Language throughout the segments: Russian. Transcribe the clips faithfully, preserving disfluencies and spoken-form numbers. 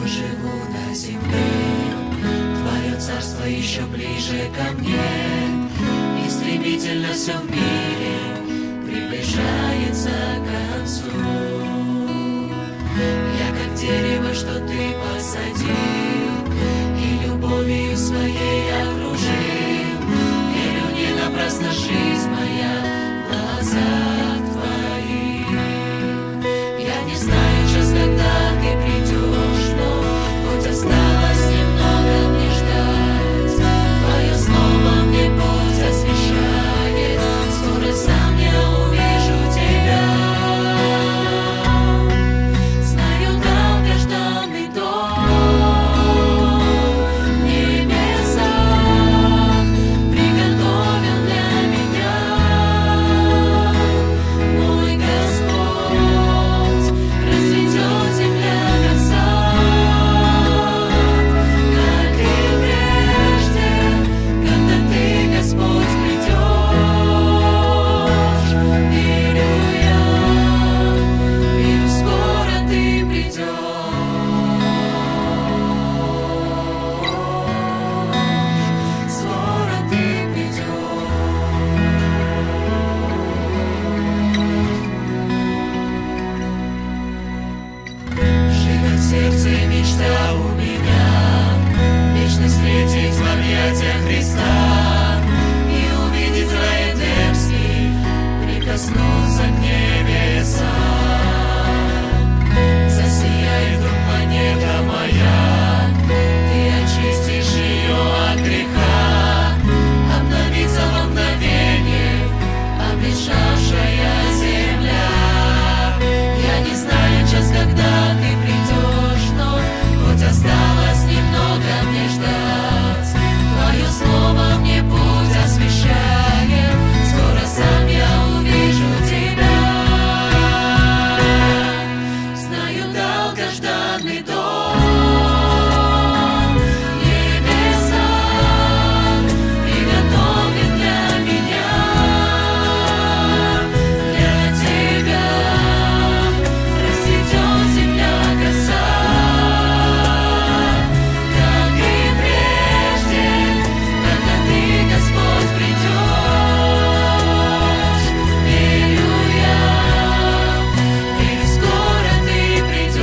живу на земле. Твое царство еще ближе ко мне, и стремительно все в мире приближается к концу. Я как дерево, что ты посадил, и любовью своей окружил. Верю, не напрасно жизнь моя в глазах твоих. Я не знаю час, когда ты придешь, но хоть осталось немного мне ждать. Твое слово мне путь освещает, скоро сам я увижу тебя. Знаю долгожданный дом в небесах приготовил для меня мой Господь. Расцветет земля, как сад, как и прежде, когда ты, Господь, придешь. Верю я, верю, скоро ты придешь. Скоро ты придешь. Живет в сердце мечта у меня, вечно встретить в объятиях Христа и увидеть рай эдемский, прикоснуться к небесам. Засияет вдруг планета моя, ты очистишь ее от греха, обновится во мгновение облежавшая земля. Я не знаю час, когда ты придешь, но хоть осталось немного мне ждать. Твое слово мне путь освещает, скоро сам я увижу тебя. Знаю долгожданный дом в небесах приготовлен для меня, для тебя. Расцветет земля, как сад, как и прежде, когда ты, Господь, придешь. Верю я, верю, скоро ты придешь.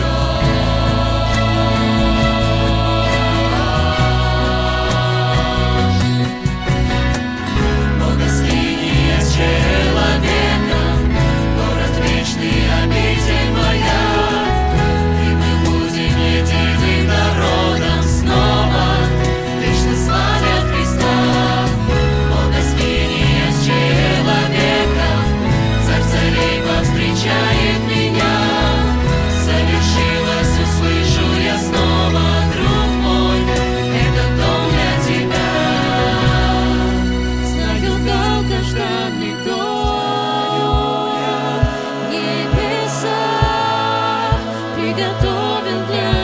Бога слиния с человеком, город вечный, обитель моя, и мы будем единым народом снова, вечно славя Христа. Бога слиния с человеком, царь царей повстречает меня. Совершилось, услышу я снова, друг мой, этот дом для тебя. Знаю долгожданный дом в небесах приготовен для